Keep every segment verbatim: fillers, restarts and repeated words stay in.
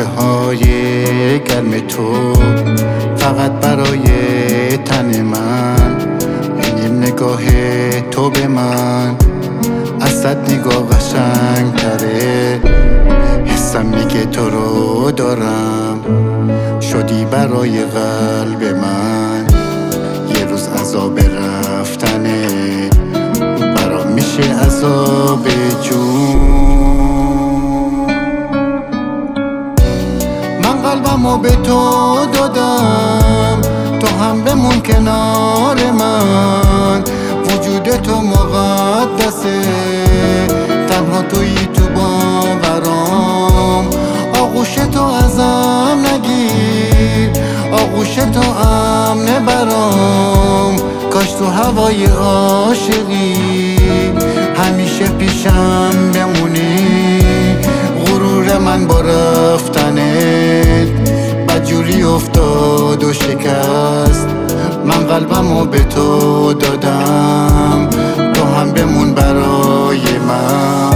بوسه های گرم تو فقط برای تن من، این نگاه تو به من از صد نگاه قشنگ تره. حسم میگه تو رو دارم، شدی برای قلب من. یه روز عذاب رفتنه برام میشه عذاب جون. من قلبمو به تو دادم، تو هم بمون کنار من. وجود تو مقدسه، تنها تویی تو باورام. آغوش تو ازم نگیر، آغوش تو امنه برام. کاش تو هوای عاشقی همیشه پیشم بمونی. غرور من با رفتنت بدجوری افتاد و شکست. من قلبمو به تو دادم، تو هم بمون برای من.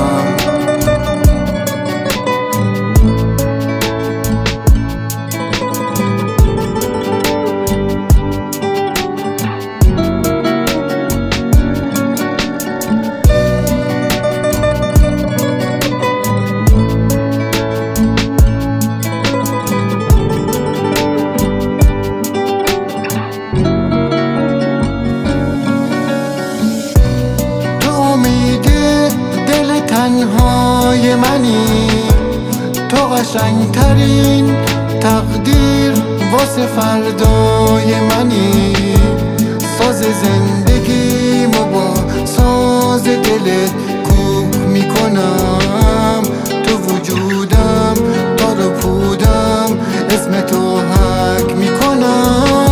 تنهای منی، تو قشنگترین تقدیر واسه فردای منی. ساز زندگیمو با ساز دلت کوک میکنم. تو وجودم تار و پودم، اسم تو حک میکنم.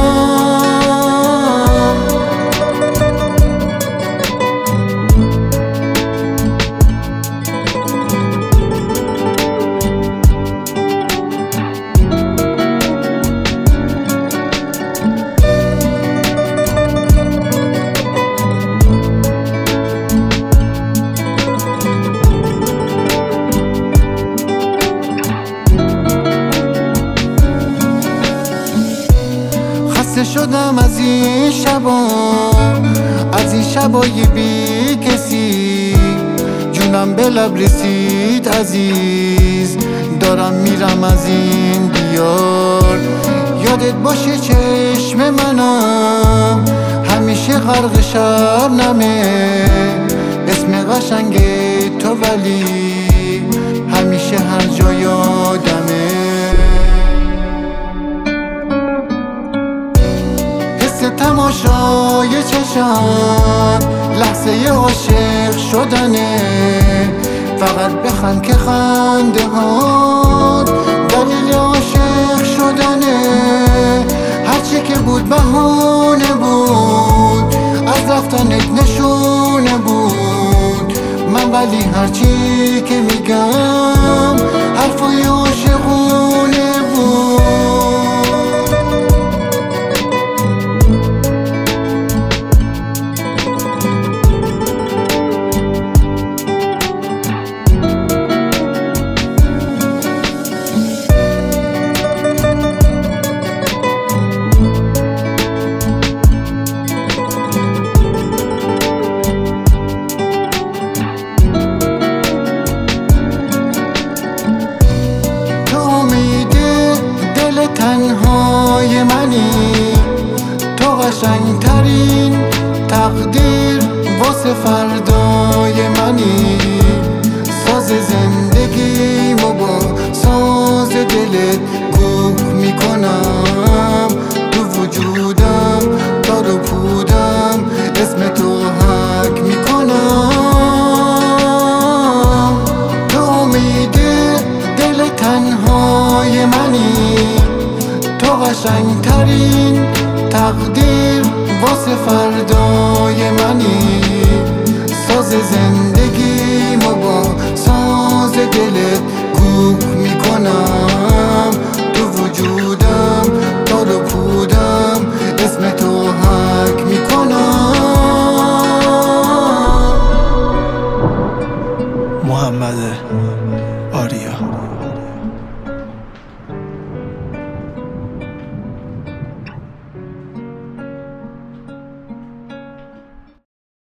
شدم از این شبا، از این شبای بی کسی. جونم به لب رسید عزیز، دارم میرم از این دیار. یادت باشه چشم منم همیشه غرق شبنمه. اسم قشنگ تو ولی همیشه هر جا یادمه. تماشای چشم لحظه عاشق شدنه. فقط بخند که خنده ها دلیل عاشق شدنه. هرچی که بود بهونه بود، از رفتنت نشونه بود. من ولی هرچی که میگم حرفای عاشقونه بود. تنهای منی، تو قشنگترین تقدیر واسه فردای منی. ساز زندگیمو با ساز دلت کوک میکنم. تو وجودم تار و پودم، اسم تو حک میکنم. تو امید دل تنهای منی، تو قشنگترین تقدیر واسه فردای منی. ساز زندگیمو با ساز دلت کوک میکنم. تو وجودم تار و پودم، اسم تو حک میکنم. محمد آریا.